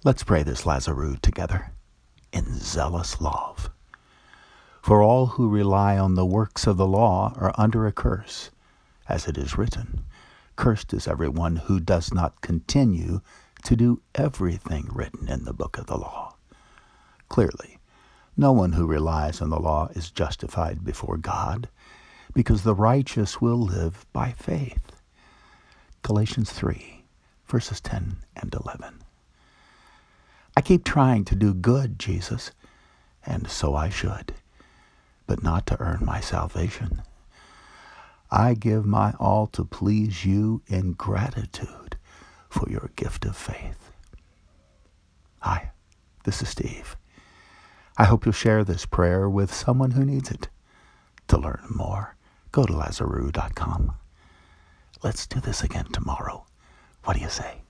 Let's pray this Lazarus together in zealous love. For all who rely on the works of the law are under a curse, as it is written, "Cursed is everyone who does not continue to do everything written in the book of the law." Clearly, no one who relies on the law is justified before God, because the righteous will live by faith. Galatians 3, verses 10 and 11. I keep trying to do good, Jesus, and so I should, but not to earn my salvation. I give my all to please you in gratitude for your gift of faith. Hi, this is Steve. I hope you'll share this prayer with someone who needs it. To learn more, go to Lazarus.com. Let's do this again tomorrow. What do you say?